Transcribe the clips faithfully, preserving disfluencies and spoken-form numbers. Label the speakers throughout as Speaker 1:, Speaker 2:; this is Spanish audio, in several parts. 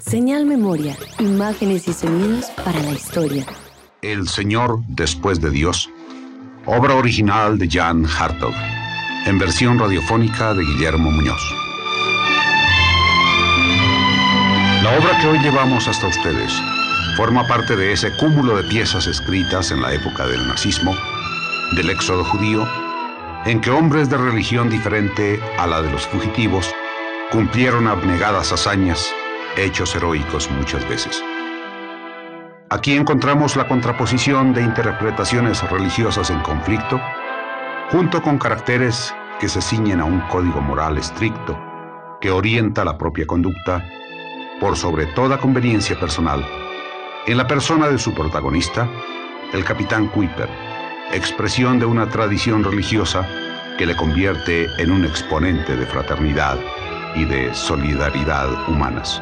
Speaker 1: Señal Memoria, imágenes y sonidos para la historia.
Speaker 2: El Señor después de Dios, obra original de Jan Hartog, en versión radiofónica de Guillermo Muñoz. La obra que hoy llevamos hasta ustedes forma parte de ese cúmulo de piezas escritas en la época del nazismo, del éxodo judío, en que hombres de religión diferente a la de los fugitivos cumplieron abnegadas hazañas, hechos heroicos muchas veces. Aquí encontramos la contraposición de interpretaciones religiosas en conflicto, junto con caracteres que se ciñen a un código moral estricto que orienta la propia conducta por sobre toda conveniencia personal, en la persona de su protagonista, el capitán Kuiper, expresión de una tradición religiosa que le convierte en un exponente de fraternidad y de solidaridad humanas.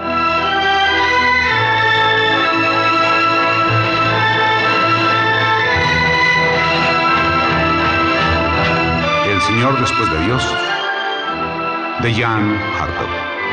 Speaker 2: El Señor después de Dios, de Jan Hartog.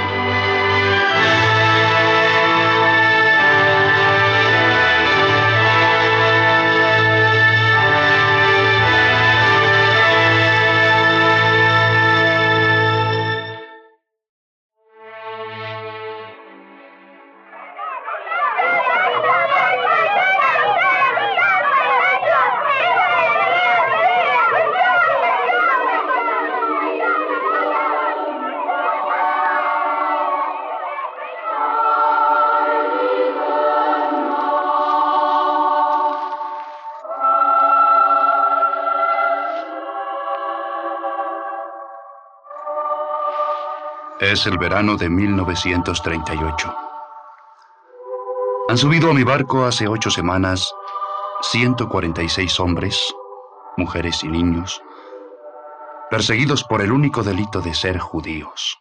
Speaker 3: Es el verano de mil novecientos treinta y ocho. Han subido a mi barco hace ocho semanas ciento cuarenta y seis hombres, mujeres y niños, perseguidos por el único delito de ser judíos.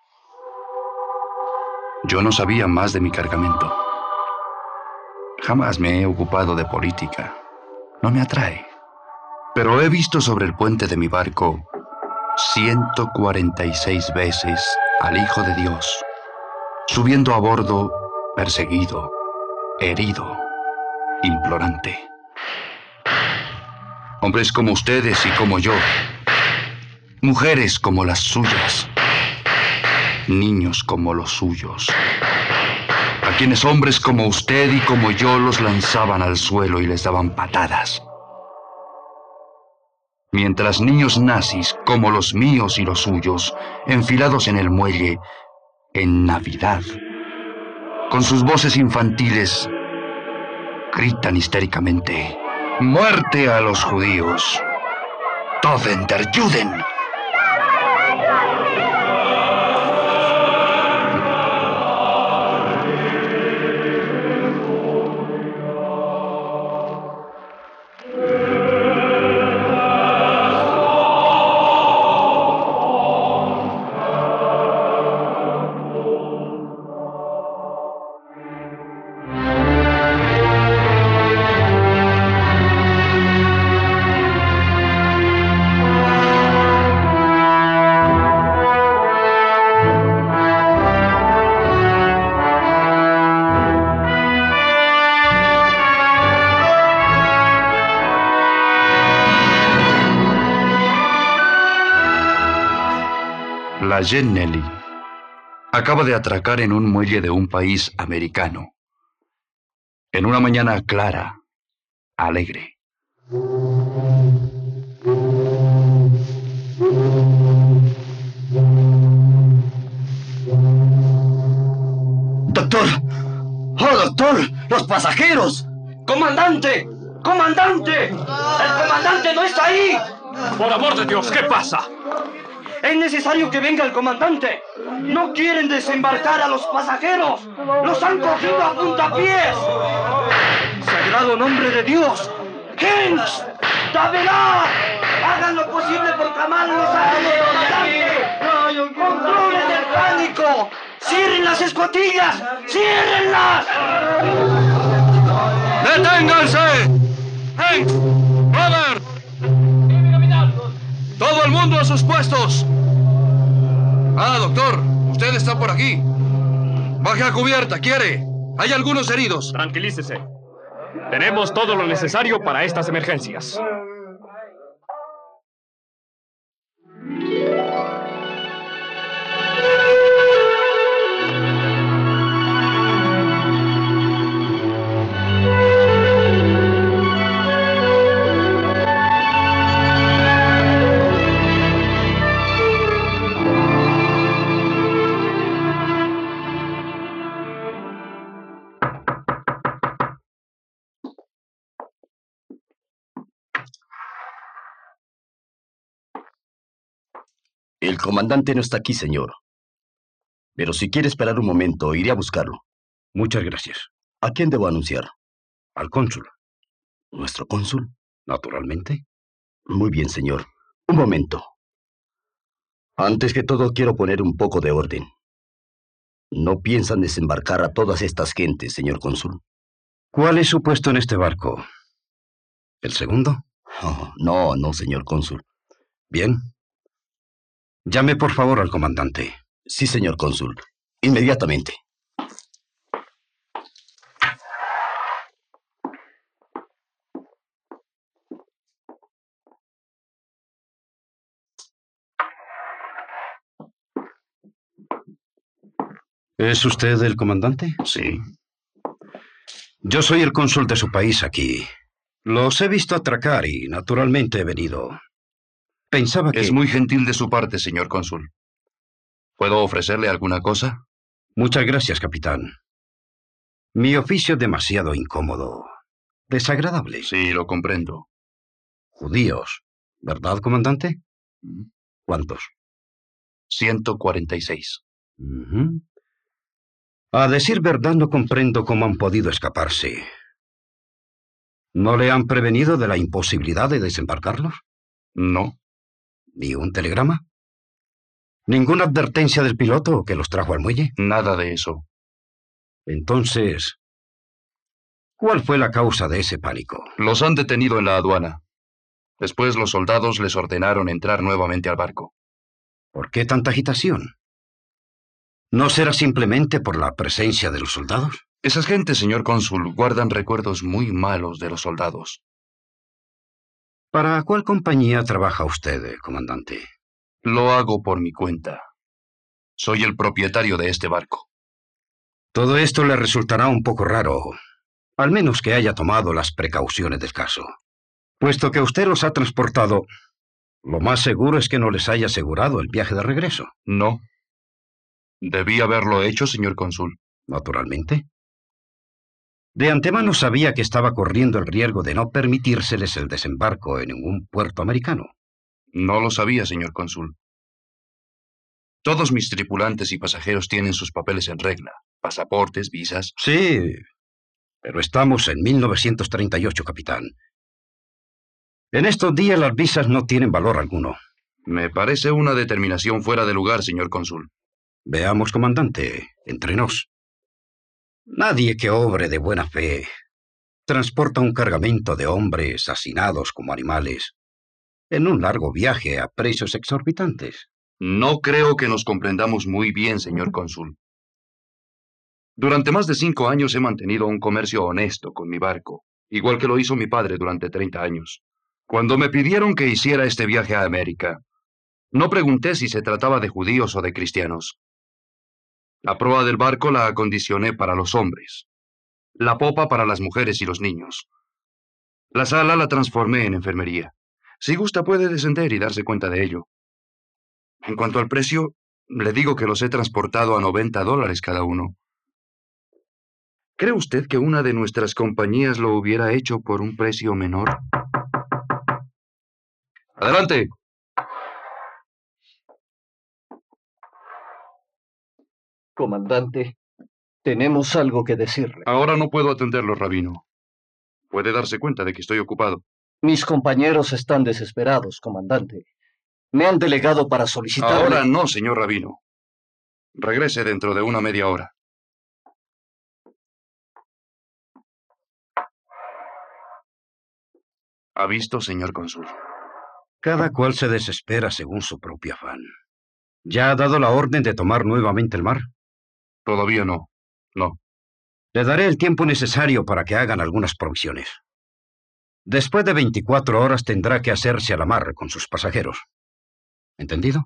Speaker 3: Yo no sabía más de mi cargamento. Jamás me he ocupado de política. No me atrae. Pero he visto sobre el puente de mi barco ciento cuarenta y seis veces al Hijo de Dios, subiendo a bordo, perseguido, herido, implorante. Hombres como ustedes y como yo, mujeres como las suyas, niños como los suyos, a quienes hombres como usted y como yo los lanzaban al suelo y les daban patadas. Mientras niños nazis, como los míos y los suyos, enfilados en el muelle, en Navidad, con sus voces infantiles, gritan histéricamente: ¡Muerte a los judíos! ¡Toden der Juden! La Jen Nelly acaba de atracar en un muelle de un país americano, en una mañana clara, alegre.
Speaker 4: ¡Doctor! ¡Oh, doctor! ¡Los pasajeros!
Speaker 5: ¡Comandante! ¡Comandante! ¡El comandante no está ahí!
Speaker 6: Por amor de Dios, ¿qué pasa?
Speaker 5: Es necesario que venga el comandante. No quieren desembarcar a los pasajeros. Los han cogido a puntapiés. Sagrado nombre de Dios. ¡Hens! ¡Davelá! Hagan lo posible por calmar los ánimos del comandante. ¡Controlen el pánico! ¡Cierren las escotillas! ¡Ciérrenlas!
Speaker 6: ¡Deténganse! ¡Hens! ¡Robert! ¡Todo el mundo a sus puestos! Ah, doctor, usted está por aquí.
Speaker 3: Baje a cubierta, ¿quiere? Hay algunos heridos.
Speaker 6: Tranquilícese. Tenemos todo lo necesario para estas emergencias.
Speaker 4: El comandante no está aquí, señor. Pero si quiere esperar un momento, iré a buscarlo.
Speaker 7: Muchas gracias.
Speaker 4: ¿A quién debo anunciar?
Speaker 7: Al cónsul.
Speaker 4: ¿Nuestro cónsul?
Speaker 7: Naturalmente.
Speaker 4: Muy bien, señor. Un momento. Antes que todo, quiero poner un poco de orden. ¿No piensan desembarcar a todas estas gentes, señor cónsul?
Speaker 7: ¿Cuál es su puesto en este barco? ¿El segundo?
Speaker 4: Oh, no, no, señor cónsul.
Speaker 7: Bien. Llame por favor al comandante.
Speaker 4: Sí, señor cónsul. Inmediatamente.
Speaker 7: ¿Es usted el comandante?
Speaker 2: Sí.
Speaker 7: Yo soy el cónsul de su país aquí. Los he visto atracar y naturalmente he venido. Pensaba que...
Speaker 3: Es muy gentil de su parte, señor cónsul. ¿Puedo ofrecerle alguna cosa?
Speaker 7: Muchas gracias, capitán. Mi oficio es demasiado incómodo. Desagradable.
Speaker 3: Sí, lo comprendo.
Speaker 7: Judíos, ¿verdad, comandante?
Speaker 3: Mm.
Speaker 7: ¿Cuántos?
Speaker 3: ciento cuarenta y seis.
Speaker 7: Uh-huh. A decir verdad, no comprendo cómo han podido escaparse. ¿No le han prevenido de la imposibilidad de desembarcarlos?
Speaker 3: No.
Speaker 7: ¿Ni un telegrama? ¿Ninguna advertencia del piloto que los trajo al muelle?
Speaker 3: Nada de eso.
Speaker 7: Entonces, ¿cuál fue la causa de ese pánico?
Speaker 3: Los han detenido en la aduana. Después los soldados les ordenaron entrar nuevamente al barco.
Speaker 7: ¿Por qué tanta agitación? ¿No será simplemente por la presencia de los soldados?
Speaker 3: Esas gentes, señor cónsul, guardan recuerdos muy malos de los soldados.
Speaker 7: ¿Para cuál compañía trabaja usted, comandante?
Speaker 3: Lo hago por mi cuenta. Soy el propietario de este barco.
Speaker 7: Todo esto le resultará un poco raro, al menos que haya tomado las precauciones del caso. Puesto que usted los ha transportado, lo más seguro es que no les haya asegurado el viaje de regreso.
Speaker 3: No. Debí haberlo hecho, señor cónsul.
Speaker 7: Naturalmente. De antemano sabía que estaba corriendo el riesgo de no permitírseles el desembarco en ningún puerto americano.
Speaker 3: No lo sabía, señor cónsul. Todos mis tripulantes y pasajeros tienen sus papeles en regla. Pasaportes, visas.
Speaker 7: Sí, pero estamos en mil novecientos treinta y ocho, capitán. En estos días las visas no tienen valor alguno.
Speaker 3: Me parece una determinación fuera de lugar, señor cónsul.
Speaker 7: Veamos, comandante, entre nos. Nadie que obre de buena fe transporta un cargamento de hombres hacinados como animales en un largo viaje a precios exorbitantes.
Speaker 3: No creo que nos comprendamos muy bien, señor cónsul. Durante más de cinco años he mantenido un comercio honesto con mi barco, igual que lo hizo mi padre durante treinta años. Cuando me pidieron que hiciera este viaje a América, no pregunté si se trataba de judíos o de cristianos. La proa del barco la acondicioné para los hombres, la popa para las mujeres y los niños. La sala la transformé en enfermería. Si gusta puede descender y darse cuenta de ello. En cuanto al precio, le digo que los he transportado a noventa dólares cada uno. ¿Cree usted que una de nuestras compañías lo hubiera hecho por un precio menor? ¡Adelante!
Speaker 5: Comandante, tenemos algo que decirle.
Speaker 3: Ahora no puedo atenderlo, rabino. Puede darse cuenta de que estoy ocupado.
Speaker 5: Mis compañeros están desesperados, comandante. Me han delegado para solicitar...
Speaker 3: Ahora no, señor rabino. Regrese dentro de una media hora. ¿Ha visto, señor cónsul?
Speaker 7: Cada cual se desespera según su propio afán. ¿Ya ha dado la orden de tomar nuevamente el mar?
Speaker 3: Todavía no. No.
Speaker 7: Le daré el tiempo necesario para que hagan algunas provisiones. Después de veinticuatro horas tendrá que hacerse a la mar con sus pasajeros. ¿Entendido?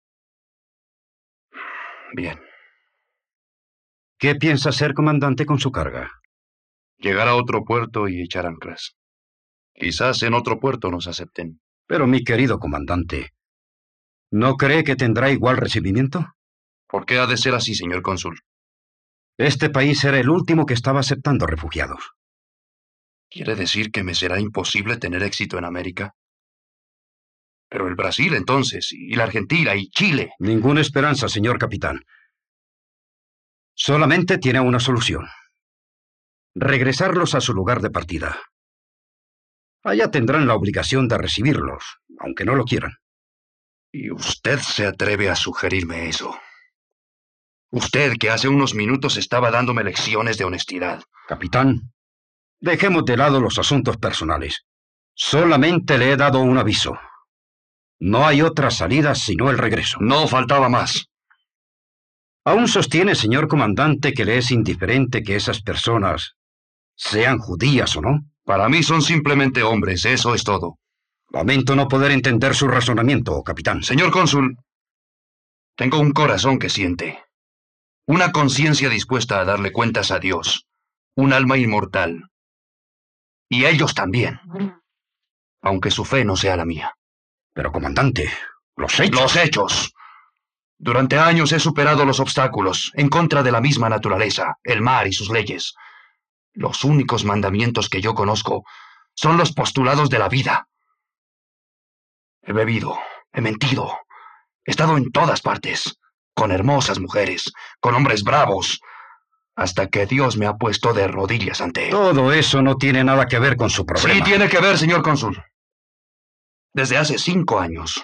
Speaker 3: Bien.
Speaker 7: ¿Qué piensa hacer, comandante, con su carga?
Speaker 3: Llegar a otro puerto y echar anclas. Quizás en otro puerto nos acepten.
Speaker 7: Pero, mi querido comandante, ¿no cree que tendrá igual recibimiento?
Speaker 3: ¿Por qué ha de ser así, señor cónsul?
Speaker 7: Este país era el último que estaba aceptando refugiados.
Speaker 3: ¿Quiere decir que me será imposible tener éxito en América? Pero el Brasil, entonces, y la Argentina, y Chile.
Speaker 7: Ninguna esperanza, señor capitán. Solamente tiene una solución. Regresarlos a su lugar de partida. Allá tendrán la obligación de recibirlos, aunque no lo quieran.
Speaker 3: ¿Y usted se atreve a sugerirme eso? Usted, que hace unos minutos estaba dándome lecciones de honestidad.
Speaker 7: Capitán, dejemos de lado los asuntos personales. Solamente le he dado un aviso. No hay otra salida sino el regreso.
Speaker 3: No faltaba más.
Speaker 7: ¿Aún sostiene, señor comandante, que le es indiferente que esas personas sean judías o no?
Speaker 3: Para mí son simplemente hombres, eso es todo.
Speaker 7: Lamento no poder entender su razonamiento, capitán.
Speaker 3: Señor cónsul, tengo un corazón que siente. Una conciencia dispuesta a darle cuentas a Dios. Un alma inmortal. Y ellos también. Aunque su fe no sea la mía.
Speaker 7: Pero, comandante, los hechos...
Speaker 3: ¡Los hechos! Durante años he superado los obstáculos, en contra de la misma naturaleza, el mar y sus leyes. Los únicos mandamientos que yo conozco son los postulados de la vida. He bebido, he mentido, he estado en todas partes, con hermosas mujeres, con hombres bravos, hasta que Dios me ha puesto de rodillas ante él.
Speaker 7: Todo eso no tiene nada que ver con su problema.
Speaker 3: Sí tiene que ver, señor cónsul. Desde hace cinco años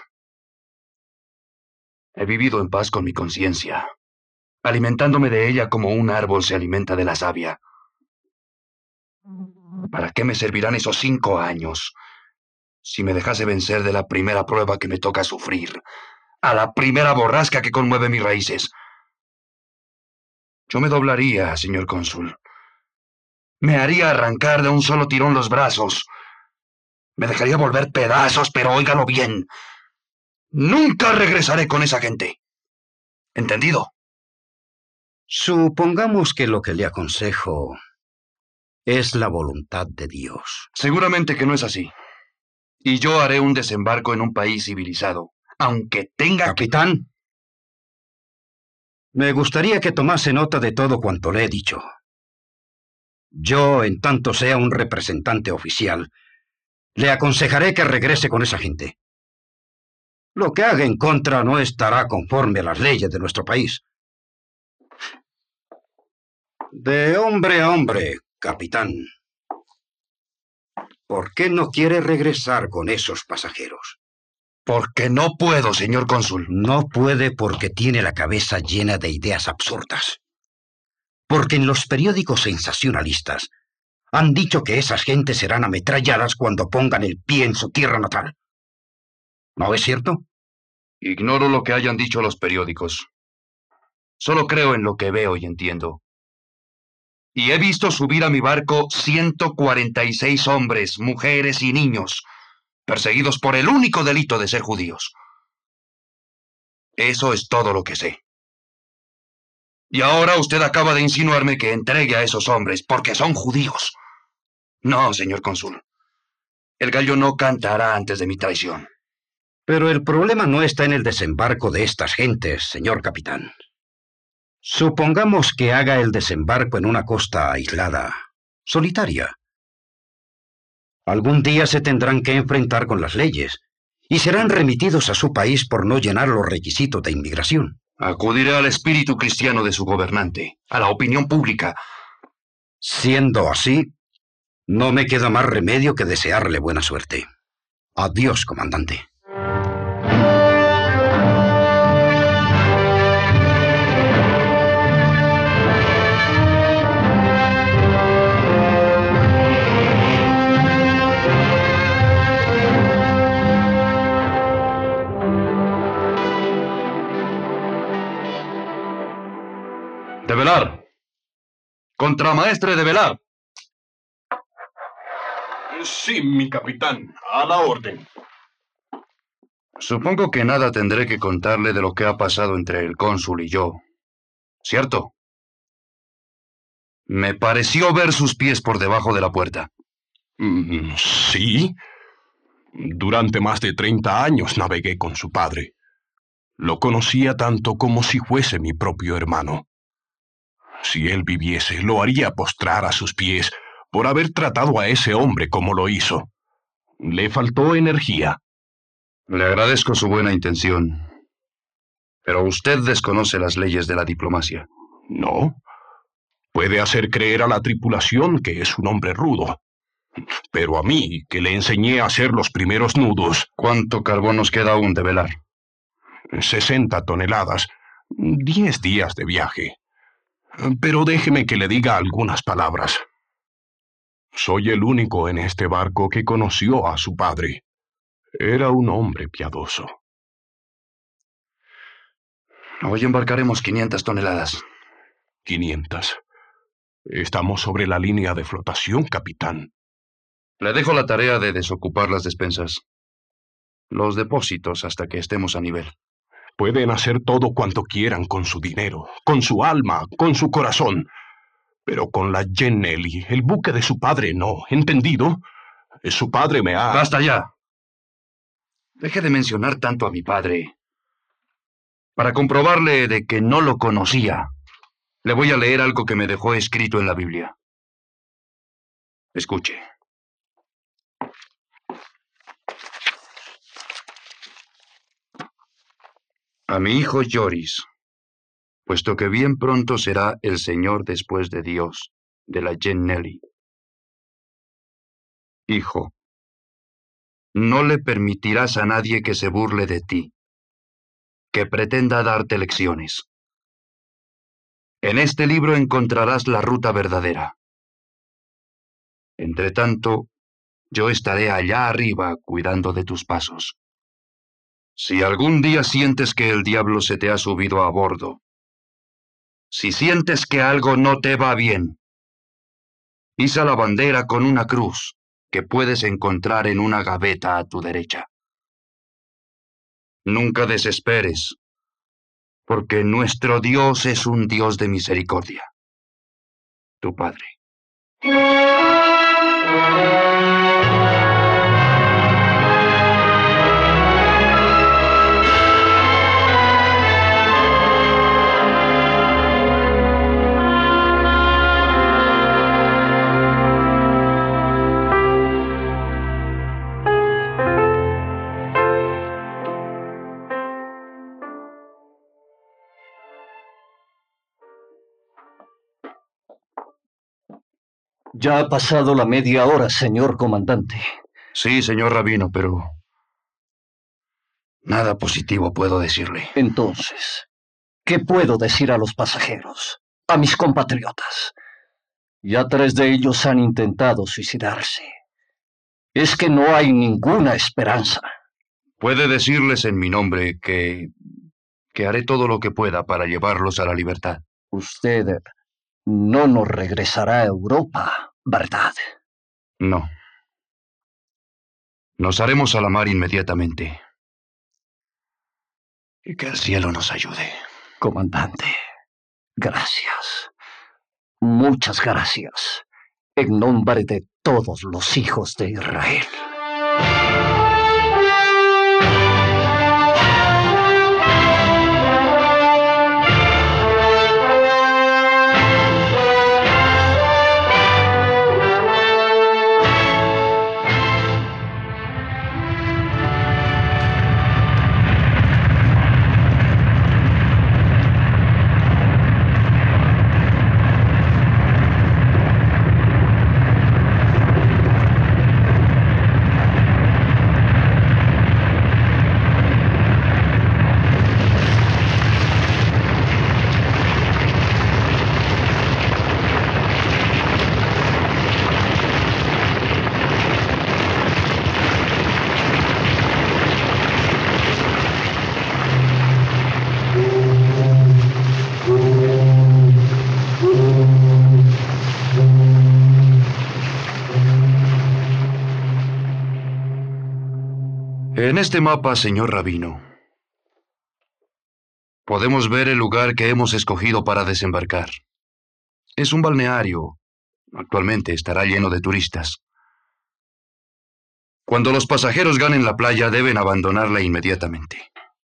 Speaker 3: he vivido en paz con mi conciencia, alimentándome de ella como un árbol se alimenta de la savia. ¿Para qué me servirán esos cinco años si me dejase vencer de la primera prueba que me toca sufrir, a la primera borrasca que conmueve mis raíces? Yo me doblaría, señor cónsul. Me haría arrancar de un solo tirón los brazos. Me dejaría volver pedazos, pero óigalo bien. Nunca regresaré con esa gente. ¿Entendido?
Speaker 7: Supongamos que lo que le aconsejo es la voluntad de Dios.
Speaker 3: Seguramente que no es así. Y yo haré un desembarco en un país civilizado, aunque tenga...
Speaker 7: Capitán, me gustaría que tomase nota de todo cuanto le he dicho. Yo, en tanto sea un representante oficial, le aconsejaré que regrese con esa gente. Lo que haga en contra no estará conforme a las leyes de nuestro país. De hombre a hombre, capitán. ¿Por qué no quiere regresar con esos pasajeros?
Speaker 3: Porque no puedo, señor cónsul.
Speaker 7: No puede porque tiene la cabeza llena de ideas absurdas. Porque en los periódicos sensacionalistas han dicho que esas gentes serán ametralladas cuando pongan el pie en su tierra natal. ¿No es cierto?
Speaker 3: Ignoro lo que hayan dicho los periódicos. Solo creo en lo que veo y entiendo. Y he visto subir a mi barco ciento cuarenta y seis hombres, mujeres y niños, perseguidos por el único delito de ser judíos. Eso es todo lo que sé. Y ahora usted acaba de insinuarme que entregue a esos hombres porque son judíos. No, señor cónsul. El gallo no cantará antes de mi traición.
Speaker 7: Pero el problema no está en el desembarco de estas gentes, señor capitán. Supongamos que haga el desembarco en una costa aislada, solitaria. Algún día se tendrán que enfrentar con las leyes y serán remitidos a su país por no llenar los requisitos de inmigración.
Speaker 3: Acudiré al espíritu cristiano de su gobernante, a la opinión pública.
Speaker 7: Siendo así, no me queda más remedio que desearle buena suerte. Adiós, comandante.
Speaker 3: ¡De velar! Contramaestre de velar.
Speaker 8: Sí, mi capitán. A la orden.
Speaker 3: Supongo que nada tendré que contarle de lo que ha pasado entre el cónsul y yo. ¿Cierto? Me pareció ver sus pies por debajo de la puerta.
Speaker 8: Mm, sí. Durante más de treinta años navegué con su padre. Lo conocía tanto como si fuese mi propio hermano. Si él viviese, lo haría postrar a sus pies por haber tratado a ese hombre como lo hizo. Le faltó energía.
Speaker 3: Le agradezco su buena intención, pero usted desconoce las leyes de la diplomacia.
Speaker 8: No. Puede hacer creer a la tripulación que es un hombre rudo. Pero a mí, que le enseñé a hacer los primeros nudos...
Speaker 3: ¿Cuánto carbón nos queda aún de velar?
Speaker 8: Sesenta toneladas. Diez días de viaje. Pero déjeme que le diga algunas palabras. Soy el único en este barco que conoció a su padre. Era un hombre piadoso.
Speaker 3: Hoy embarcaremos quinientas toneladas.
Speaker 8: Quinientas. Estamos sobre la línea de flotación, capitán.
Speaker 3: Le dejo la tarea de desocupar las despensas. Los depósitos hasta que estemos a nivel.
Speaker 8: Pueden hacer todo cuanto quieran con su dinero, con su alma, con su corazón. Pero con la Jenelli, el buque de su padre, no. ¿Entendido? Su padre me ha...
Speaker 3: ¡Basta ya! Deje de mencionar tanto a mi padre. Para comprobarle de que no lo conocía, le voy a leer algo que me dejó escrito en la Biblia. Escuche. A mi hijo Joris, puesto que bien pronto será el Señor después de Dios, de la Jenelli. Hijo, no le permitirás a nadie que se burle de ti, que pretenda darte lecciones. En este libro encontrarás la ruta verdadera. Entretanto, yo estaré allá arriba cuidando de tus pasos. Si algún día sientes que el diablo se te ha subido a bordo, si sientes que algo no te va bien, iza la bandera con una cruz que puedes encontrar en una gaveta a tu derecha. Nunca desesperes, porque nuestro Dios es un Dios de misericordia. Tu Padre.
Speaker 5: Ya ha pasado la media hora, señor comandante.
Speaker 3: Sí, señor rabino, pero nada positivo puedo decirle.
Speaker 5: Entonces, ¿qué puedo decir a los pasajeros, a mis compatriotas? Ya tres de ellos han intentado suicidarse. Es que no hay ninguna esperanza.
Speaker 3: Puede decirles en mi nombre que, que haré todo lo que pueda para llevarlos a la libertad.
Speaker 5: Usted no nos regresará a Europa, ¿verdad?
Speaker 3: No. Nos haremos a la mar inmediatamente. Y que el cielo nos ayude.
Speaker 5: Comandante, gracias. Muchas gracias. En nombre de todos los hijos de Israel.
Speaker 3: En este mapa, señor rabino, podemos ver el lugar que hemos escogido para desembarcar. Es un balneario. Actualmente estará lleno de turistas. Cuando los pasajeros ganen la playa, deben abandonarla inmediatamente.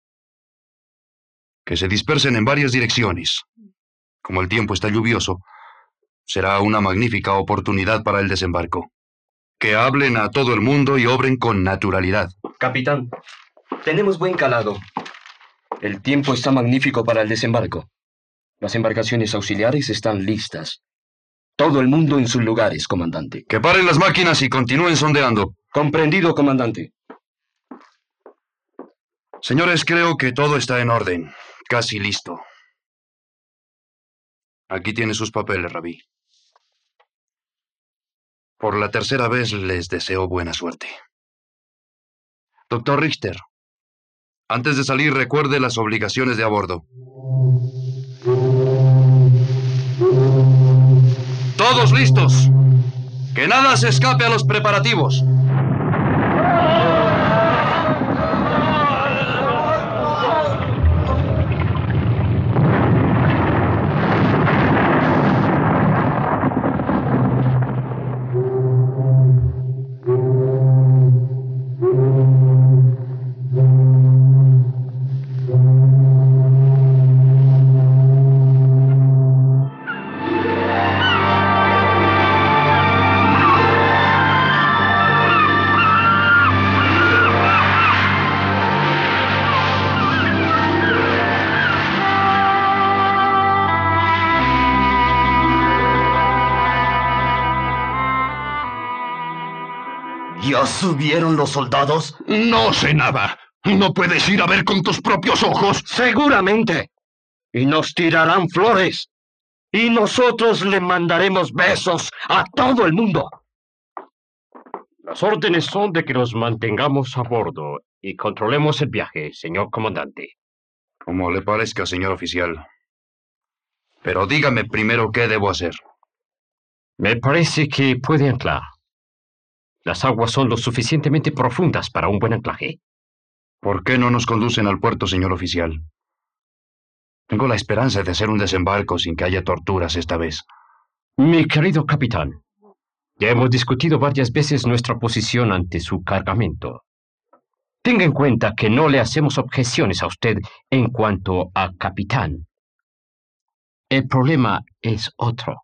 Speaker 3: Que se dispersen en varias direcciones. Como el tiempo está lluvioso, será una magnífica oportunidad para el desembarco. Que hablen a todo el mundo y obren con naturalidad.
Speaker 5: Capitán, tenemos buen calado. El tiempo está magnífico para el desembarco. Las embarcaciones auxiliares están listas. Todo el mundo en sus lugares, comandante.
Speaker 3: Que paren las máquinas y continúen sondeando.
Speaker 5: Comprendido, comandante.
Speaker 3: Señores, creo que todo está en orden. Casi listo. Aquí tiene sus papeles, Rabí. Por la tercera vez les deseo buena suerte. Doctor Richter, antes de salir recuerde las obligaciones de a bordo. ¡Todos listos! ¡Que nada se escape a los preparativos!
Speaker 4: ¿Ya subieron los soldados?
Speaker 8: No sé nada. ¿No puedes ir a ver con tus propios ojos?
Speaker 5: Seguramente. Y nos tirarán flores. Y nosotros le mandaremos besos a todo el mundo.
Speaker 6: Las órdenes son de que nos mantengamos a bordo y controlemos el viaje, señor comandante.
Speaker 3: Como le parezca, señor oficial. Pero dígame primero qué debo hacer.
Speaker 6: Me parece que puede anclar. Las aguas son lo suficientemente profundas para un buen anclaje.
Speaker 3: ¿Por qué no nos conducen al puerto, señor oficial? Tengo la esperanza de hacer un desembarco sin que haya torturas esta vez.
Speaker 6: Mi querido capitán, ya hemos discutido varias veces nuestra posición ante su cargamento. Tenga en cuenta que no le hacemos objeciones a usted en cuanto a capitán. El problema es otro.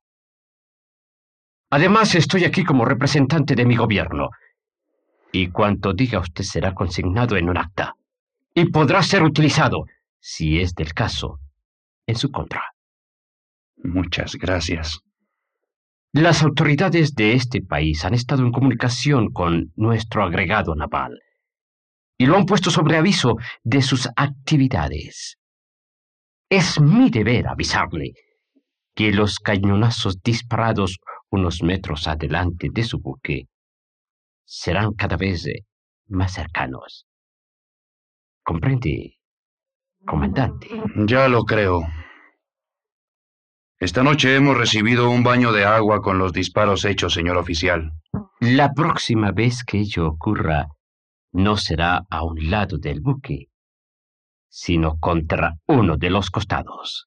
Speaker 6: Además, estoy aquí como representante de mi gobierno, y cuanto diga usted será consignado en un acta, y podrá ser utilizado, si es del caso, en su contra.
Speaker 3: Muchas gracias.
Speaker 6: Las autoridades de este país han estado en comunicación con nuestro agregado naval, y lo han puesto sobre aviso de sus actividades. Es mi deber avisarle que los cañonazos disparados unos metros adelante de su buque serán cada vez más cercanos. ¿Comprende, comandante?
Speaker 3: Ya lo creo. Esta noche hemos recibido un baño de agua con los disparos hechos, señor oficial.
Speaker 6: La próxima vez que ello ocurra, no será a un lado del buque, sino contra uno de los costados.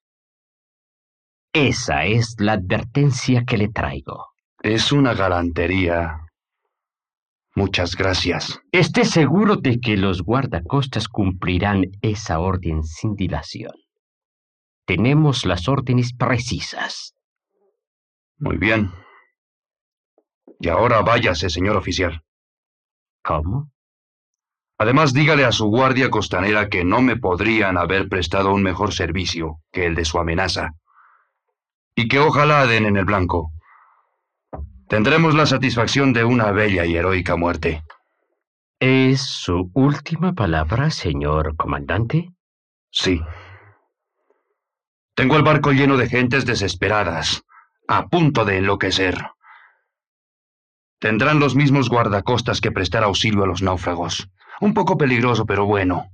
Speaker 6: Esa es la advertencia que le traigo.
Speaker 3: Es una galantería. Muchas gracias.
Speaker 6: Esté seguro de que los guardacostas cumplirán esa orden sin dilación. Tenemos las órdenes precisas.
Speaker 3: Muy bien. Y ahora váyase, señor oficial.
Speaker 6: ¿Cómo?
Speaker 3: Además, dígale a su guardia costanera que no me podrían haber prestado un mejor servicio que el de su amenaza. Y que ojalá den en el blanco. Tendremos la satisfacción de una bella y heroica muerte.
Speaker 6: ¿Es su última palabra, señor comandante?
Speaker 3: Sí. Tengo el barco lleno de gentes desesperadas, a punto de enloquecer. Tendrán los mismos guardacostas que prestar auxilio a los náufragos. Un poco peligroso, pero bueno.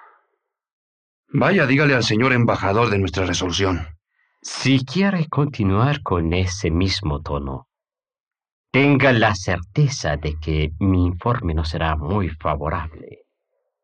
Speaker 3: Vaya, dígale al señor embajador de nuestra resolución.
Speaker 6: Si quiere continuar con ese mismo tono, tenga la certeza de que mi informe no será muy favorable.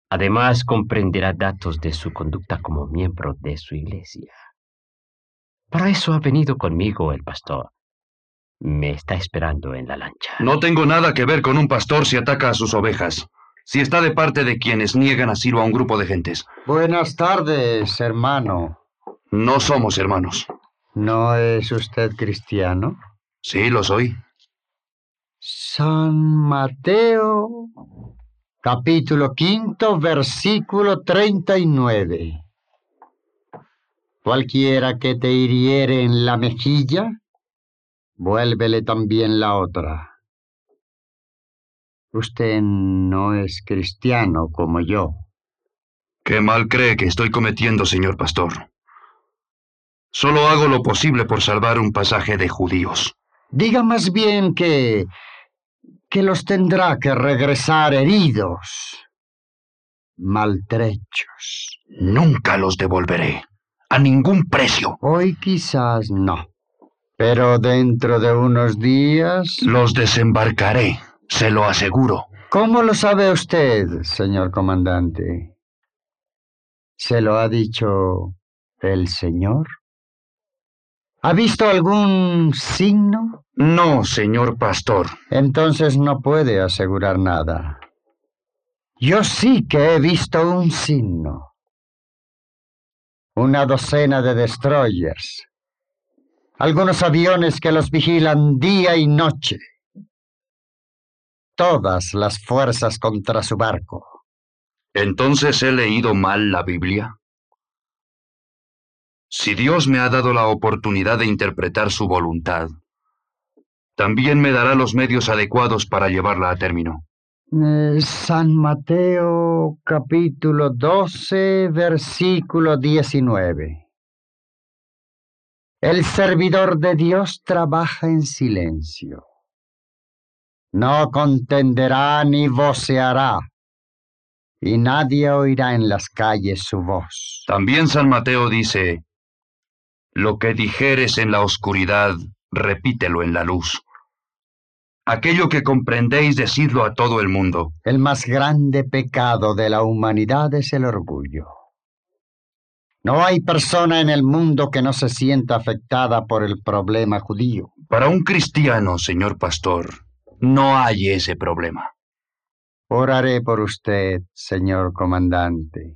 Speaker 6: Además, comprenderá datos de su conducta como miembro de su iglesia. Para eso ha venido conmigo el pastor. Me está esperando en la lancha.
Speaker 3: No tengo nada que ver con un pastor si ataca a sus ovejas. Si está de parte de quienes niegan asilo a un grupo de gentes.
Speaker 9: Buenas tardes, hermano.
Speaker 3: No somos hermanos.
Speaker 9: ¿No es usted cristiano?
Speaker 3: Sí, lo soy.
Speaker 9: San Mateo, capítulo quinto, versículo treinta y nueve. Cualquiera que te hiriere en la mejilla, vuélvele también la otra. Usted no es cristiano como yo.
Speaker 3: ¿Qué mal cree que estoy cometiendo, señor pastor? Solo hago lo posible por salvar un pasaje de judíos.
Speaker 9: Diga más bien que... que los tendrá que regresar heridos, maltrechos.
Speaker 3: Nunca los devolveré, a ningún precio.
Speaker 9: Hoy quizás no, pero dentro de unos días...
Speaker 3: Los desembarcaré, se lo aseguro.
Speaker 9: ¿Cómo lo sabe usted, señor comandante? ¿Se lo ha dicho el señor? ¿Ha visto algún signo?
Speaker 3: No, señor pastor.
Speaker 9: Entonces no puede asegurar nada. Yo sí que he visto un signo. Una docena de destroyers. Algunos aviones que los vigilan día y noche. Todas las fuerzas contra su barco.
Speaker 3: ¿Entonces he leído mal la Biblia? Si Dios me ha dado la oportunidad de interpretar su voluntad, también me dará los medios adecuados para llevarla a término.
Speaker 9: Eh, San Mateo, capítulo doce, versículo diecinueve. El servidor de Dios trabaja en silencio. No contenderá ni voceará, y nadie oirá en las calles su voz.
Speaker 3: También San Mateo dice: lo que dijeres en la oscuridad, repítelo en la luz. Aquello que comprendéis, decidlo a todo el mundo.
Speaker 9: El más grande pecado de la humanidad es el orgullo. No hay persona en el mundo que no se sienta afectada por el problema judío.
Speaker 3: Para un cristiano, señor pastor, no hay ese problema.
Speaker 9: Oraré por usted, señor comandante.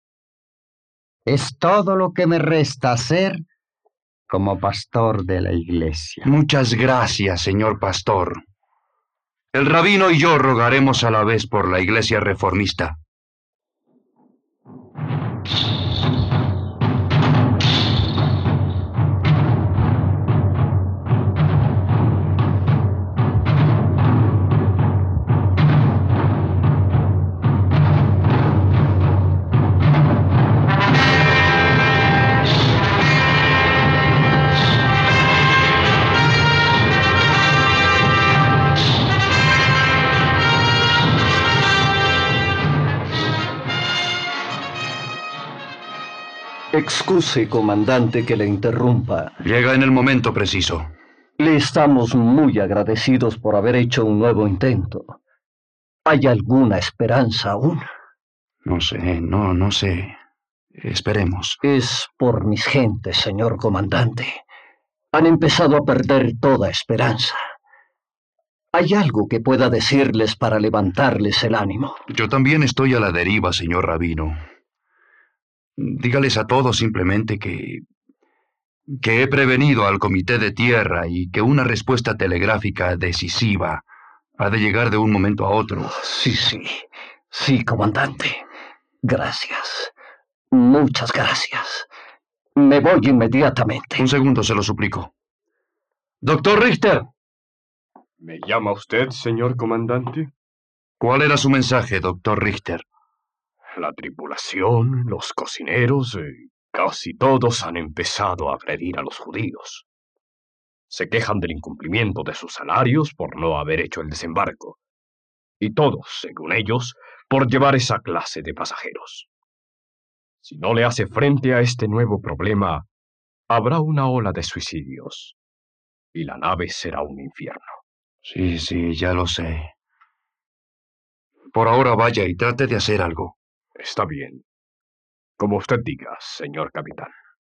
Speaker 9: Es todo lo que me resta hacer como pastor de la iglesia.
Speaker 3: Muchas gracias, señor pastor. El rabino y yo rogaremos a la vez por la iglesia reformista.
Speaker 5: Excuse, comandante, que le interrumpa.
Speaker 3: Llega en el momento preciso.
Speaker 5: Le estamos muy agradecidos por haber hecho un nuevo intento. ¿Hay alguna esperanza aún?
Speaker 3: No sé, no, no sé. Esperemos.
Speaker 5: Es por mis gentes, señor comandante. Han empezado a perder toda esperanza. ¿Hay algo que pueda decirles para levantarles el ánimo?
Speaker 3: Yo también estoy a la deriva, señor rabino. Dígales a todos simplemente que... que he prevenido al Comité de Tierra y que una respuesta telegráfica decisiva ha de llegar de un momento a otro.
Speaker 5: Sí, sí. Sí, comandante. Gracias. Muchas gracias. Me voy inmediatamente.
Speaker 3: Un segundo, se lo suplico. Doctor Richter.
Speaker 10: ¿Me llama usted, señor comandante?
Speaker 3: ¿Cuál era su mensaje, doctor Richter?
Speaker 10: La tripulación, los cocineros, eh, casi todos han empezado a agredir a los judíos. Se quejan del incumplimiento de sus salarios por no haber hecho el desembarco. Y todos, según ellos, por llevar esa clase de pasajeros. Si no le hace frente a este nuevo problema, habrá una ola de suicidios. Y la nave será un infierno.
Speaker 3: Sí, sí, ya lo sé. Por ahora vaya y trate de hacer algo.
Speaker 10: Está bien. Como usted diga, señor capitán.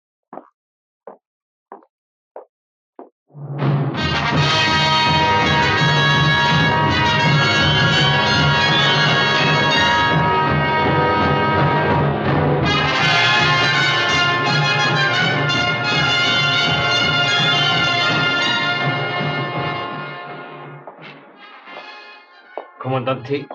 Speaker 6: Comandante,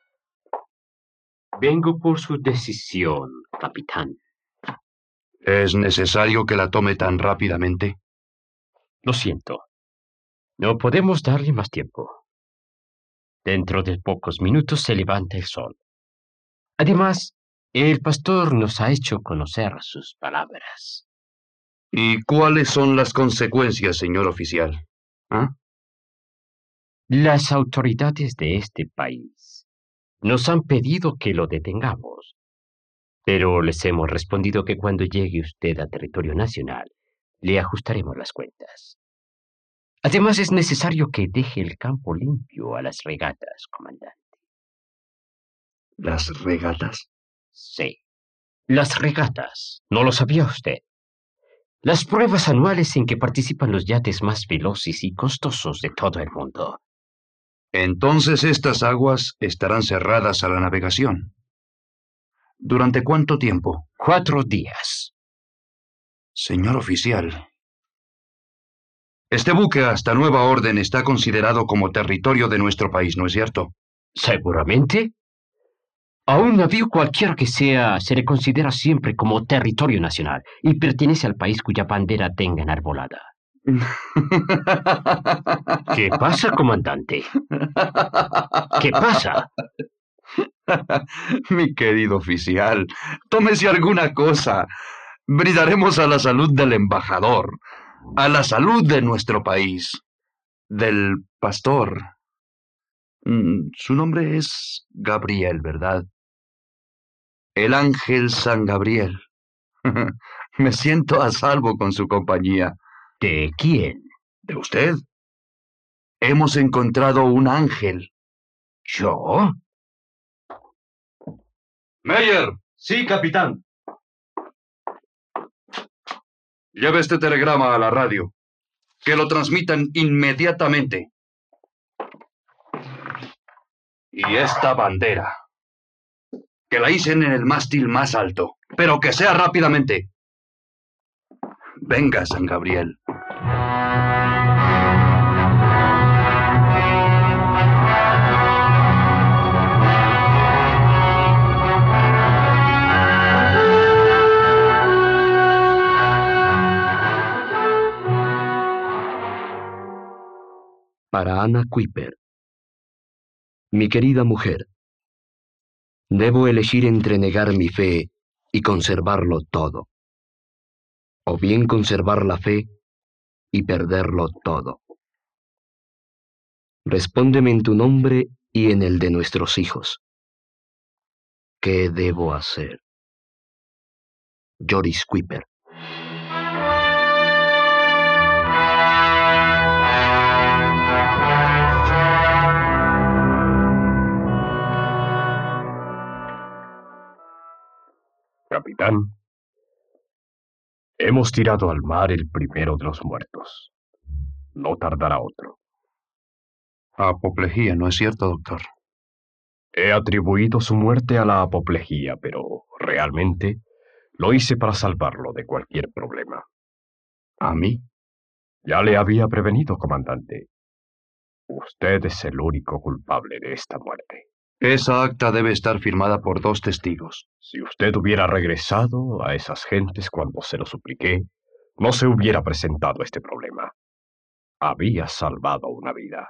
Speaker 6: vengo por su decisión, capitán.
Speaker 3: ¿Es necesario que la tome tan rápidamente?
Speaker 6: Lo siento. No podemos darle más tiempo. Dentro de pocos minutos se levanta el sol. Además, el pastor nos ha hecho conocer sus palabras.
Speaker 3: ¿Y cuáles son las consecuencias, señor oficial? ¿Ah?
Speaker 6: Las autoridades de este país nos han pedido que lo detengamos, pero les hemos respondido que cuando llegue usted a territorio nacional, le ajustaremos las cuentas. Además, es necesario que deje el campo limpio a las regatas, comandante.
Speaker 3: ¿Las regatas?
Speaker 6: Sí, las regatas. ¿No lo sabía usted? Las pruebas anuales en que participan los yates más veloces y costosos de todo el mundo.
Speaker 3: Entonces estas aguas estarán cerradas a la navegación. ¿Durante cuánto tiempo?
Speaker 6: Cuatro días.
Speaker 3: Señor oficial, este buque hasta nueva orden está considerado como territorio de nuestro país, ¿no es cierto?
Speaker 6: Seguramente. A un navío cualquiera que sea se le considera siempre como territorio nacional y pertenece al país cuya bandera tenga enarbolada. ¿Qué pasa, comandante? ¿Qué pasa?
Speaker 3: Mi querido oficial, tómese alguna cosa. Brindaremos a la salud del embajador, a la salud de nuestro país, del pastor. Mm, Su nombre es Gabriel, ¿verdad? El ángel San Gabriel. Me siento a salvo con su compañía.
Speaker 6: ¿De quién?
Speaker 3: ¿De usted? Hemos encontrado un ángel.
Speaker 6: ¿Yo?
Speaker 3: Meyer,
Speaker 5: Sí, capitán.
Speaker 3: lleve este telegrama a la radio. Que lo transmitan inmediatamente. Y esta bandera. Que la hicen en el mástil más alto, pero que sea rápidamente. Venga, San Gabriel.
Speaker 11: Para Anna Kuiper. Mi querida mujer, debo elegir entre negar mi fe y conservarlo todo, o bien conservar la fe y perderlo todo. Respóndeme en tu nombre y en el de nuestros hijos. ¿Qué debo hacer? Joris Kuiper.
Speaker 10: Capitán, hemos tirado al mar el primero de los muertos. No tardará otro.
Speaker 3: Apoplejía, ¿no es cierto, doctor?
Speaker 10: He atribuido su muerte a la apoplejía, pero realmente lo hice para salvarlo de cualquier problema.
Speaker 3: ¿A mí?
Speaker 10: Ya le había prevenido, comandante. Usted es el único culpable de esta muerte.
Speaker 3: Esa acta debe estar firmada por dos testigos.
Speaker 10: Si usted hubiera regresado a esas gentes cuando se lo supliqué, no se hubiera presentado este problema. Había salvado una vida.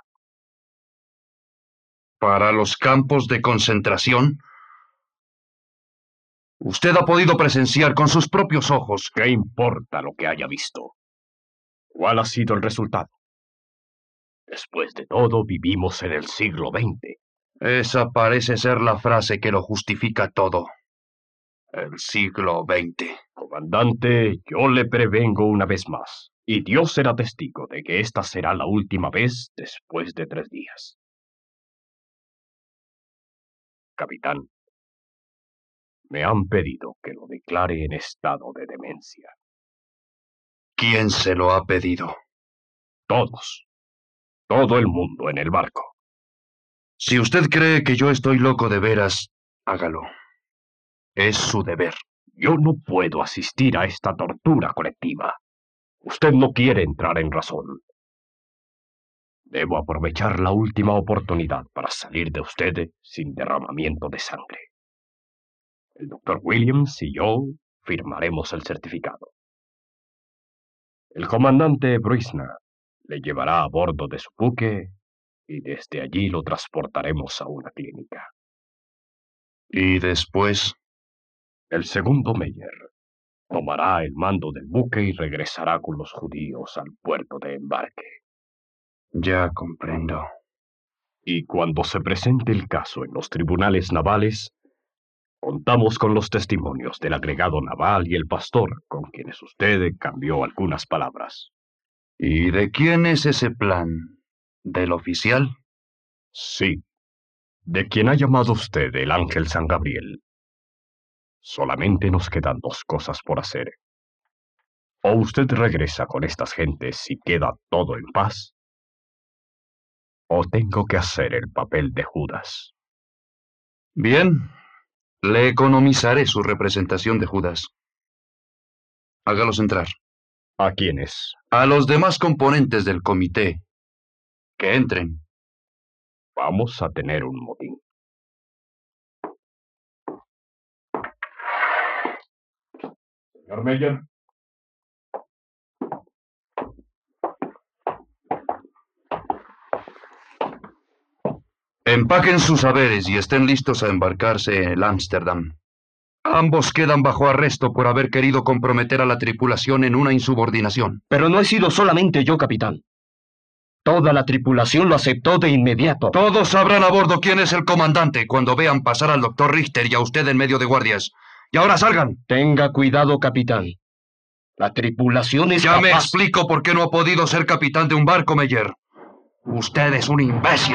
Speaker 3: ¿Para los campos de concentración? Usted ha podido presenciar con sus propios ojos.
Speaker 10: ¿Qué importa lo que haya visto? ¿Cuál ha sido el resultado? Después de todo, vivimos en el siglo veinte.
Speaker 3: Esa parece ser la frase que lo justifica todo. El siglo veinte.
Speaker 10: Comandante, yo le prevengo una vez más, y Dios será testigo de que esta será la última vez después de tres días. Capitán, Me han pedido que lo declare en estado de demencia.
Speaker 3: ¿Quién se lo ha pedido?
Speaker 10: Todos. Todo el mundo en el barco.
Speaker 3: Si usted cree que yo estoy loco de veras, hágalo. Es su deber.
Speaker 10: Yo no puedo asistir a esta tortura colectiva. Usted no quiere entrar en razón. Debo aprovechar la última oportunidad para salir de usted sin derramamiento de sangre. El doctor Williams y yo firmaremos el certificado. El comandante Brisna le llevará a bordo de su buque y desde allí lo transportaremos a una clínica.
Speaker 3: ¿Y después?
Speaker 10: El segundo Meyer tomará el mando del buque y regresará con los judíos al puerto de embarque.
Speaker 3: Ya comprendo.
Speaker 10: Y cuando se presente el caso en los tribunales navales, contamos con los testimonios del agregado naval y el pastor, con quienes usted cambió algunas palabras.
Speaker 3: ¿Y de quién es ese plan? ¿Del oficial?
Speaker 10: Sí, de quien ha llamado usted el Ángel San Gabriel. Solamente nos quedan dos cosas por hacer. O usted regresa con estas gentes y queda todo en paz, o tengo que hacer el papel de Judas.
Speaker 3: Bien, le economizaré su representación de Judas. Hágalos entrar.
Speaker 10: ¿A quiénes?
Speaker 3: A los demás componentes del comité. Que entren.
Speaker 10: Vamos a tener un motín. Señor Meyer.
Speaker 3: Empaquen sus saberes y estén listos a embarcarse en el Ámsterdam. Ambos quedan bajo arresto por haber querido comprometer a la tripulación en una insubordinación.
Speaker 5: Pero no he sido solamente yo, capitán. Toda la tripulación lo aceptó de inmediato.
Speaker 3: Todos sabrán a bordo quién es el comandante cuando vean pasar al doctor Richter y a usted en medio de guardias. Y ahora salgan.
Speaker 5: Tenga cuidado, capitán. La tripulación es
Speaker 3: Ya
Speaker 5: capaz...
Speaker 3: me explico por qué no ha podido ser capitán de un barco, Meyer. Usted es un imbécil.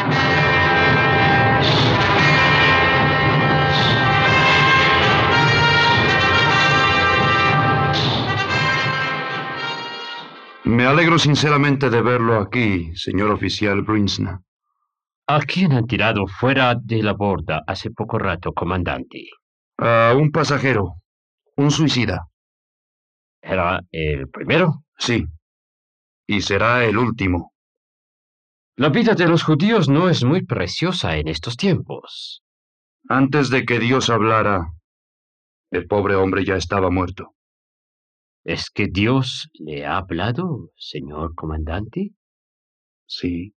Speaker 3: Me alegro sinceramente de verlo aquí, señor oficial Brinsna.
Speaker 6: ¿A quién han tirado fuera de la borda hace poco rato, comandante?
Speaker 3: A un pasajero, un suicida.
Speaker 6: ¿Era el primero?
Speaker 3: Sí, y será el último.
Speaker 6: La vida de los judíos no es muy preciosa en estos tiempos.
Speaker 3: Antes de que Dios hablara, el pobre hombre ya estaba muerto.
Speaker 6: ¿Es que Dios le ha hablado, señor comandante?
Speaker 3: Sí.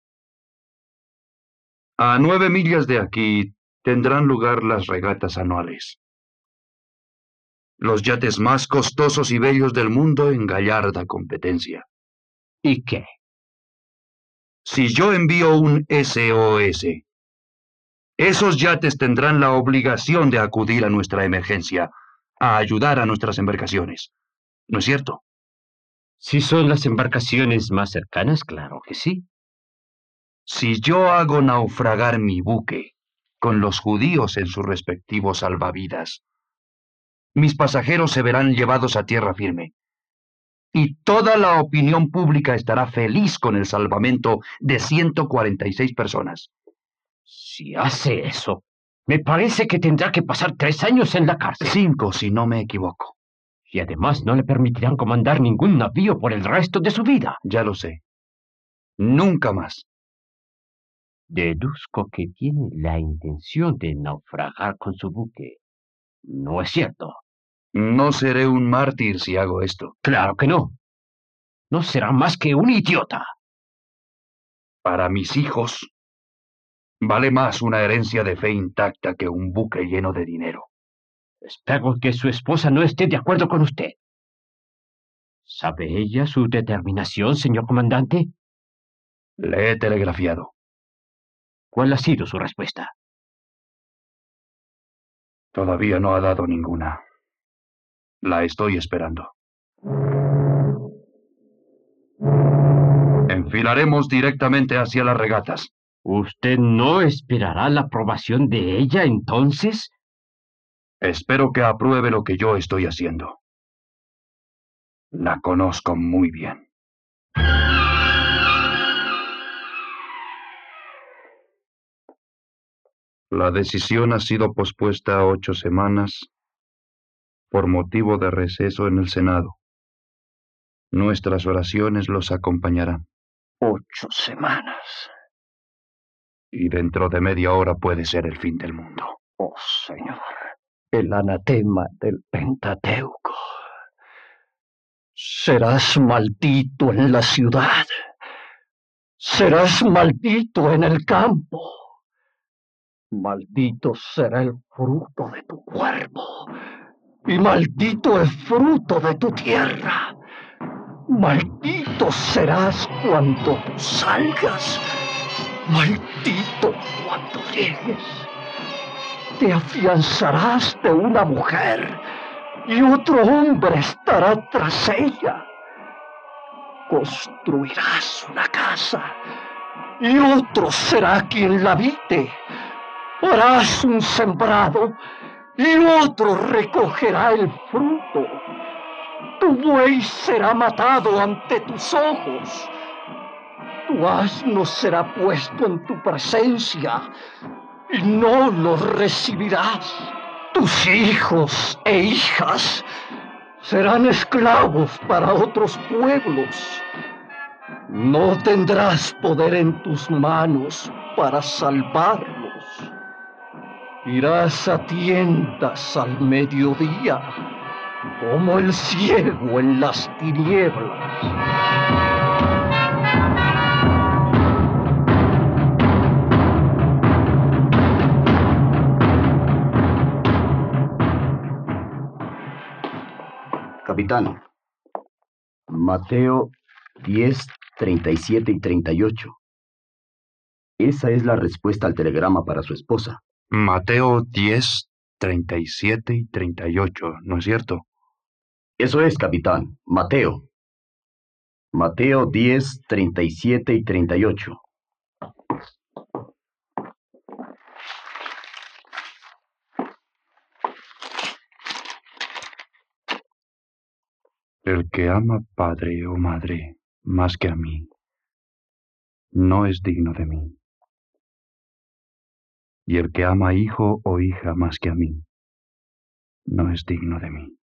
Speaker 3: A nueve millas de aquí tendrán lugar las regatas anuales. Los yates más costosos y bellos del mundo en gallarda competencia.
Speaker 6: ¿Y qué?
Speaker 3: Si yo envío un S O S, esos yates tendrán la obligación de acudir a nuestra emergencia, a ayudar a nuestras embarcaciones. ¿No es cierto?
Speaker 6: Si son las embarcaciones más cercanas, claro que sí.
Speaker 3: Si yo hago naufragar mi buque, con los judíos en sus respectivos salvavidas, mis pasajeros se verán llevados a tierra firme. Y toda la opinión pública estará feliz con el salvamento de ciento cuarenta y seis personas.
Speaker 6: Si hace eso, me parece que tendrá que pasar tres años en la cárcel.
Speaker 3: Cinco, si no me equivoco.
Speaker 6: Y además no le permitirán comandar ningún navío por el resto de su vida.
Speaker 3: Ya lo sé. Nunca más.
Speaker 6: Deduzco que tiene la intención de naufragar con su buque. ¿No es cierto?
Speaker 3: No seré un mártir si hago esto.
Speaker 6: Claro que no. No será más que un idiota.
Speaker 3: Para mis hijos, vale más una herencia de fe intacta que un buque lleno de dinero.
Speaker 6: Espero que su esposa no esté de acuerdo con usted. ¿Sabe ella su determinación, señor comandante?
Speaker 3: Le he telegrafiado.
Speaker 6: ¿Cuál ha sido su respuesta?
Speaker 3: Todavía no ha dado ninguna. La estoy esperando. Enfilaremos directamente hacia las regatas.
Speaker 6: ¿Usted no esperará la aprobación de ella entonces?
Speaker 3: Espero que apruebe lo que yo estoy haciendo. La conozco muy bien. La decisión ha sido pospuesta a ocho semanas por motivo de receso en el Senado. Nuestras oraciones los acompañarán.
Speaker 5: Ocho semanas.
Speaker 3: Y dentro de media hora puede ser el fin del mundo.
Speaker 5: Oh, Señor, el anatema del Pentateuco. Serás maldito en la ciudad. Serás maldito en el campo. Maldito será el fruto de tu cuerpo. Y maldito el fruto de tu tierra. Maldito serás cuando tú salgas. Maldito cuando llegues. Te afianzarás de una mujer y otro hombre estará tras ella. Construirás una casa y otro será quien la habite. Harás un sembrado y otro recogerá el fruto. Tu buey será matado ante tus ojos. Tu asno será puesto en tu presencia y no lo recibirás. Tus hijos e hijas serán esclavos para otros pueblos. No tendrás poder en tus manos para salvarlos. Irás a tiendas al mediodía, como el ciego en las tinieblas.
Speaker 4: Capitán, Mateo diez, treinta y siete y treinta y ocho. Esa es la respuesta al telegrama para su esposa.
Speaker 3: Mateo diez, treinta y siete y treinta y ocho, ¿no es cierto?
Speaker 4: Eso es, capitán. Mateo. Mateo diez, treinta y siete y treinta y ocho.
Speaker 3: El que ama padre o madre más que a mí, no es digno de mí. Y el que ama hijo o hija más que a mí, no es digno de mí.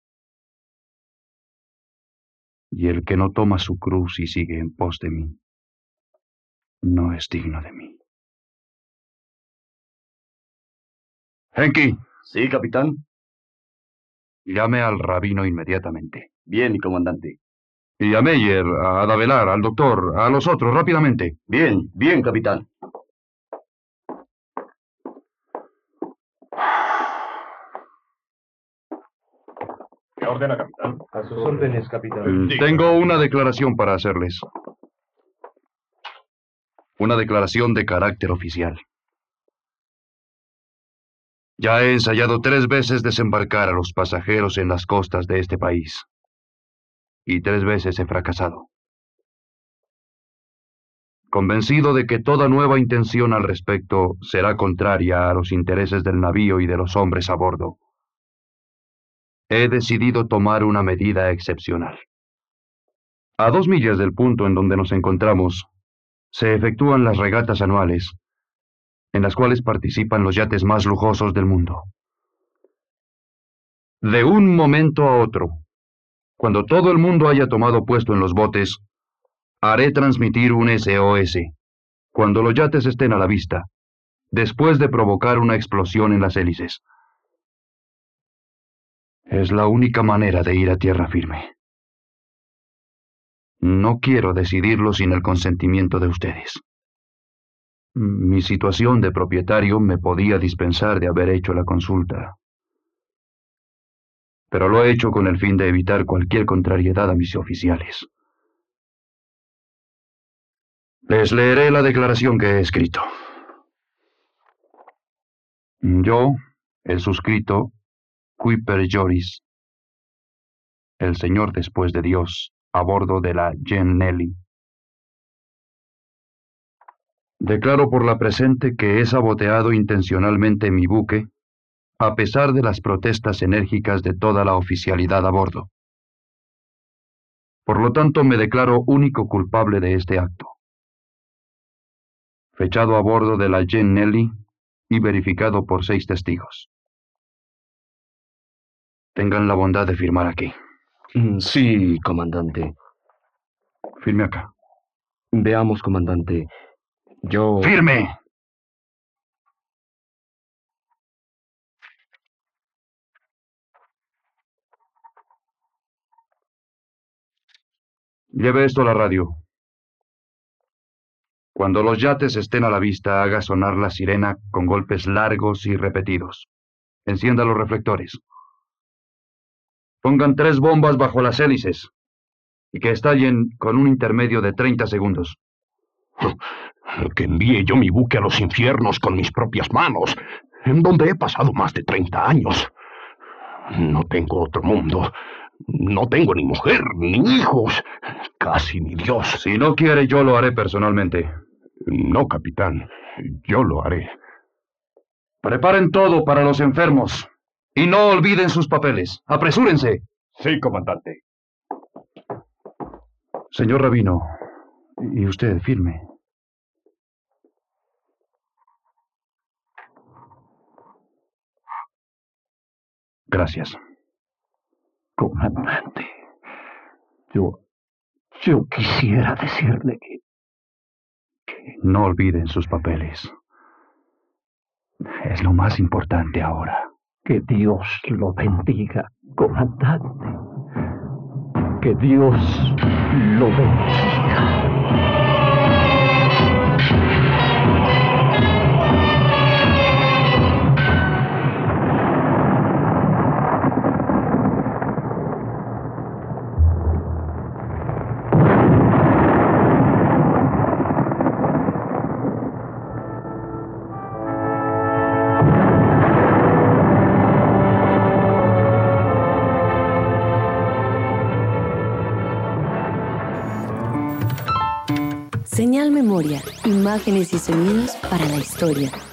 Speaker 3: Y el que no toma su cruz y sigue en pos de mí, no es digno de mí. Henki.
Speaker 4: Sí, capitán.
Speaker 3: Llame al rabino inmediatamente.
Speaker 4: Bien, comandante.
Speaker 3: Y a Meyer, a Davelar, al doctor, a los otros, rápidamente.
Speaker 4: Bien, bien, capitán.
Speaker 10: ¿Qué ordena, capitán? A sus órdenes, capitán.
Speaker 3: Tengo una declaración para hacerles. Una declaración de carácter oficial. Ya he ensayado tres veces desembarcar a los pasajeros en las costas de este país. Y tres veces he fracasado. Convencido de que toda nueva intención al respecto será contraria a los intereses del navío y de los hombres a bordo, he decidido tomar una medida excepcional. A dos millas del punto en donde nos encontramos, se efectúan las regatas anuales, en las cuales participan los yates más lujosos del mundo. De un momento a otro, cuando todo el mundo haya tomado puesto en los botes, haré transmitir un S O S, cuando los yates estén a la vista, después de provocar una explosión en las hélices. Es la única manera de ir a tierra firme. No quiero decidirlo sin el consentimiento de ustedes. Mi situación de propietario me podía dispensar de haber hecho la consulta, pero lo he hecho con el fin de evitar cualquier contrariedad a mis oficiales. Les leeré la declaración que he escrito. Yo, el suscrito, Kuiper Joris, el señor después de Dios, a bordo de la Jen Nelly, declaro por la presente que he saboteado intencionalmente mi buque a pesar de las protestas enérgicas de toda la oficialidad a bordo. Por lo tanto, me declaro único culpable de este acto. Fechado a bordo de la Jean Nelly y verificado por seis testigos. Tengan la bondad de firmar aquí.
Speaker 11: Sí, comandante.
Speaker 3: Firme acá.
Speaker 11: Veamos, comandante. Yo...
Speaker 3: ¡Firme! Lleve esto a la radio. Cuando los yates estén a la vista, haga sonar la sirena con golpes largos y repetidos. Encienda los reflectores. Pongan tres bombas bajo las hélices y que estallen con un intermedio de treinta segundos.
Speaker 8: Que envíe yo mi buque a los infiernos con mis propias manos, en donde he pasado más de treinta años. No tengo otro mundo. No tengo ni mujer, ni hijos, casi ni Dios.
Speaker 3: Si no quiere, yo lo haré personalmente.
Speaker 8: No, capitán, yo lo haré.
Speaker 3: Preparen todo para los enfermos. Y no olviden sus papeles. ¡Apresúrense!
Speaker 10: Sí, comandante.
Speaker 3: Señor Rabino, y usted, firme. Gracias.
Speaker 12: Comandante, yo, yo quisiera decirle que, que...
Speaker 3: No olviden sus papeles. Es lo más importante ahora.
Speaker 12: Que Dios lo bendiga, comandante. Que Dios lo bendiga.
Speaker 1: Señal Memoria, imágenes y sonidos para la historia.